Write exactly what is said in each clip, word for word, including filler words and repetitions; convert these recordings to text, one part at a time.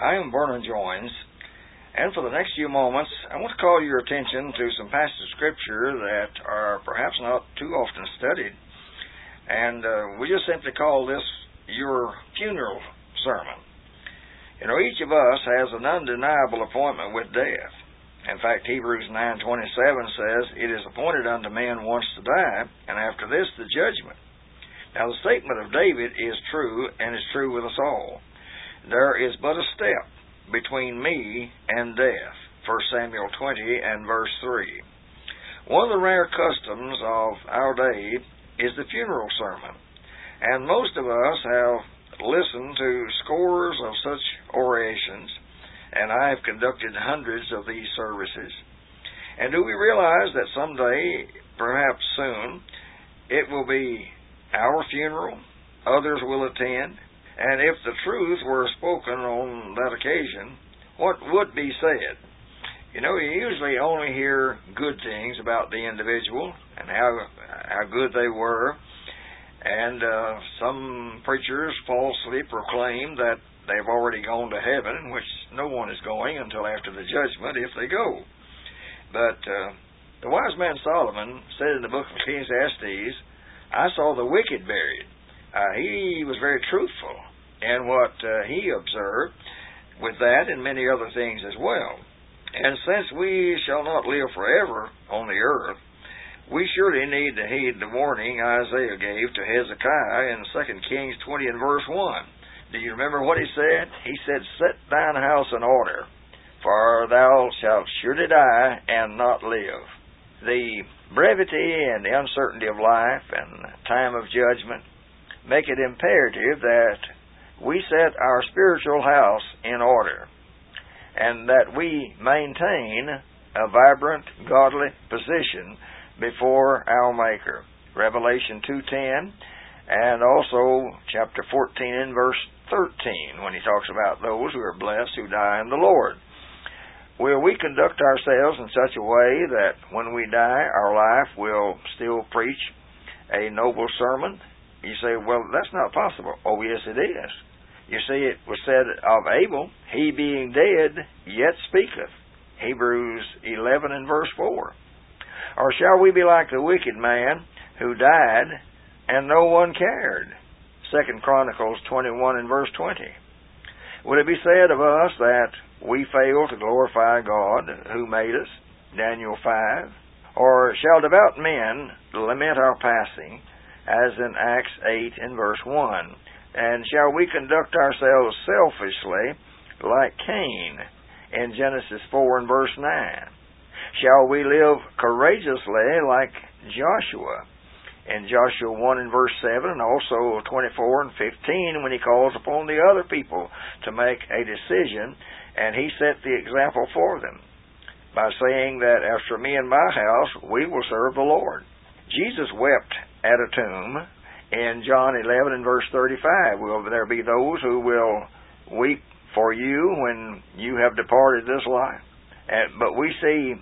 I am Vernon Joines, and for the next few moments, I want to call your attention to some passages of Scripture that are perhaps not too often studied, and uh, we just simply call this your funeral sermon. You know, each of us has an undeniable appointment with death. In fact, Hebrews nine twenty-seven says, "It is appointed unto man once to die, and after this the judgment." Now, the statement of David is true, and is true with us all. There is but a step between me and death. First Samuel twenty and verse three. One of the rare customs of our day is the funeral sermon, and most of us have listened to scores of such orations, and I have conducted hundreds of these services. And do we realize that someday, perhaps soon, it will be our funeral, others will attend, and if the truth were spoken on that occasion, what would be said? You know, you usually only hear good things about the individual and how how good they were, and uh, some preachers falsely proclaim that they've already gone to heaven, which no one is going until after the judgment if they go. But uh, the wise man Solomon said in the book of Ecclesiastes, "I saw the wicked buried." Uh, he was very truthful in what uh, he observed with that and many other things as well. And since we shall not live forever on the earth, we surely need to heed the warning Isaiah gave to Hezekiah in Second Kings twenty and verse one. Do you remember what he said? He said, "Set thine house in order, for thou shalt surely die and not live." The brevity and the uncertainty of life and time of judgment make it imperative that we set our spiritual house in order, and that we maintain a vibrant, godly position before our Maker. Revelation two ten, and also chapter fourteen and verse thirteen, when he talks about those who are blessed who die in the Lord. Will we conduct ourselves in such a way that when we die, our life will still preach a noble sermon? You say, well, that's not possible. Oh, yes, it is. You see, it was said of Abel, "He being dead, yet speaketh." Hebrews eleven and verse four. Or shall we be like the wicked man who died and no one cared? Second Chronicles twenty-one and verse twenty. Would it be said of us that we fail to glorify God who made us? Daniel five. Or shall devout men lament our passing, as in Acts eight and verse one? And shall we conduct ourselves selfishly like Cain in Genesis four and verse nine? Shall we live courageously like Joshua in Joshua one and verse seven, and also twenty-four and fifteen, when he calls upon the other people to make a decision, and he set the example for them by saying that as for me and my house, we will serve the Lord. Jesus wept at a tomb in John eleven and verse thirty-five. Will there be those who will weep for you when you have departed this life? And, but we see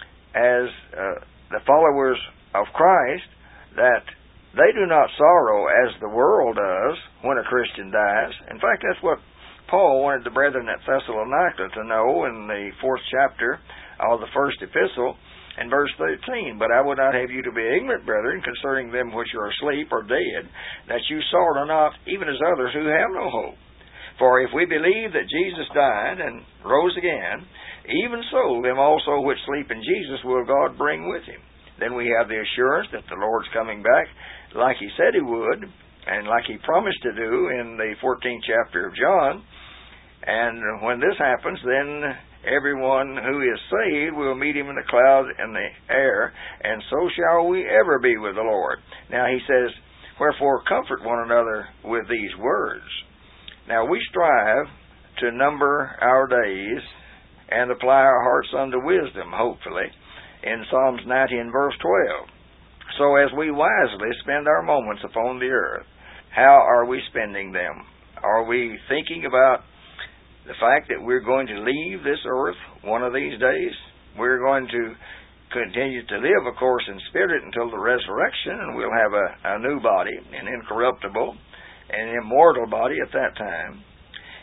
as uh, the followers of Christ that they do not sorrow as the world does when a Christian dies. In fact, that's what Paul wanted the brethren at Thessalonica to know in the fourth chapter of the first epistle, in verse thirteen. "But I would not have you to be ignorant, brethren, concerning them which are asleep or dead, that you sorrow not, even as others who have no hope. For if we believe that Jesus died and rose again, even so them also which sleep in Jesus will God bring with him. Then we have the assurance that the Lord's coming back like he said he would, and like he promised to do in the fourteenth chapter of John. And when this happens, then everyone who is saved will meet him in the cloud in the air, and so shall we ever be with the Lord." Now he says, "Wherefore comfort one another with these words." Now we strive to number our days and apply our hearts unto wisdom, hopefully, in Psalms ninety and verse twelve. So as we wisely spend our moments upon the earth, how are we spending them? Are we thinking about the fact that we're going to leave this earth one of these days? We're going to continue to live, of course, in spirit until the resurrection, and we'll have a, a new body, an incorruptible and immortal body at that time.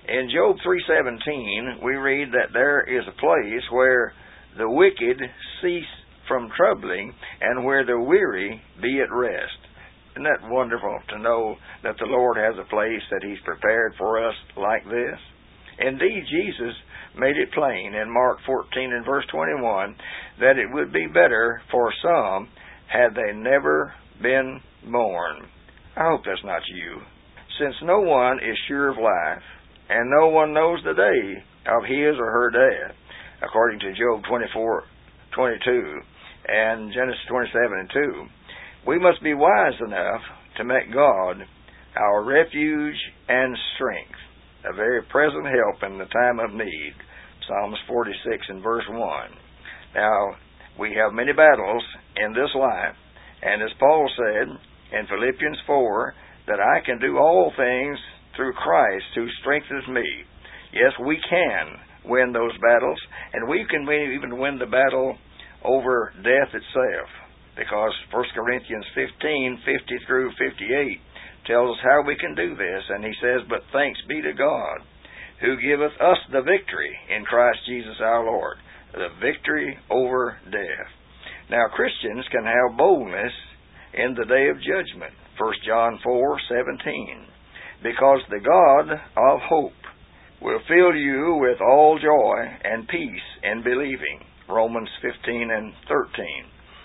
In Job three seventeen, we read that there is a place where the wicked cease from troubling, and where the weary be at rest. Isn't that wonderful to know that the Lord has a place that He's prepared for us like this? Indeed, Jesus made it plain in Mark fourteen and verse twenty-one that it would be better for some had they never been born. I hope that's not you. Since no one is sure of life, and no one knows the day of his or her death, according to Job twenty-four twenty-two and Genesis twenty-seven and two, we must be wise enough to make God our refuge and strength, a very present help in the time of need. Psalms forty-six and verse one. Now, we have many battles in this life, and as Paul said in Philippians four, that I can do all things through Christ who strengthens me. Yes, we can win those battles, and we can even win the battle over death itself, because First Corinthians fifteen, fifty through fifty-eight tells us how we can do this, and he says, "But thanks be to God, who giveth us the victory in Christ Jesus our Lord," the victory over death. Now, Christians can have boldness in the day of judgment, First John four seventeen, because the God of hope will fill you with all joy and peace in believing, Romans fifteen and thirteen.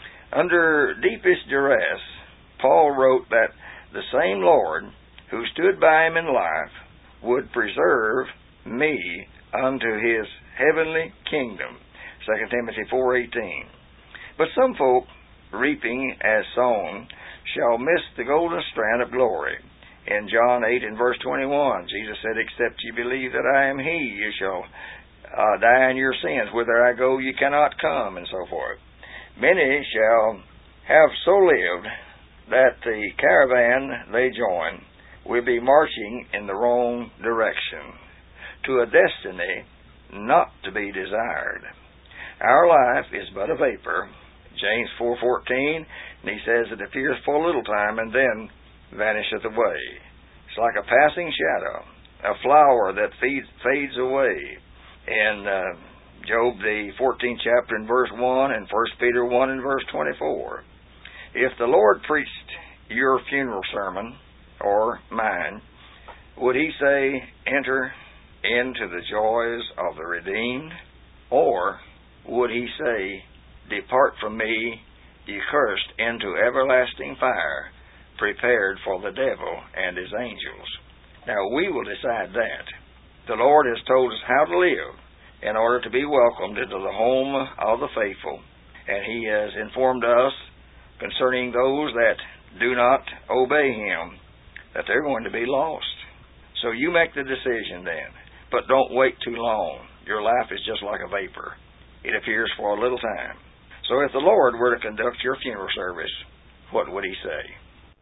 Under deepest duress, Paul wrote that the same Lord who stood by him in life would preserve me unto his heavenly kingdom, Second Timothy four eighteen. But some folk, reaping as sown, shall miss the golden strand of glory. In John eight and verse twenty-one, Jesus said, "Except ye believe that I am He, you shall uh, die in your sins. Whither I go, ye cannot come," and so forth. Many shall have so lived that the caravan they join will be marching in the wrong direction, to a destiny not to be desired. Our life is but a vapor, James four fourteen, and he says it appears for a little time and then vanisheth away. It's like a passing shadow, a flower that feeds, fades away. In uh, Job, the fourteenth chapter and verse one, and First Peter one and verse twenty-four. If the Lord preached your funeral sermon, or mine, would he say, "Enter into the joys of the redeemed"? Or would he say, "Depart from me, ye cursed, into everlasting fire, prepared for the devil and his angels"? Now, we will decide that. The Lord has told us how to live in order to be welcomed into the home of the faithful, and he has informed us concerning those that do not obey him, that they're going to be lost. So you make the decision then, but don't wait too long. Your life is just like a vapor. It appears for a little time. So if the Lord were to conduct your funeral service, what would he say?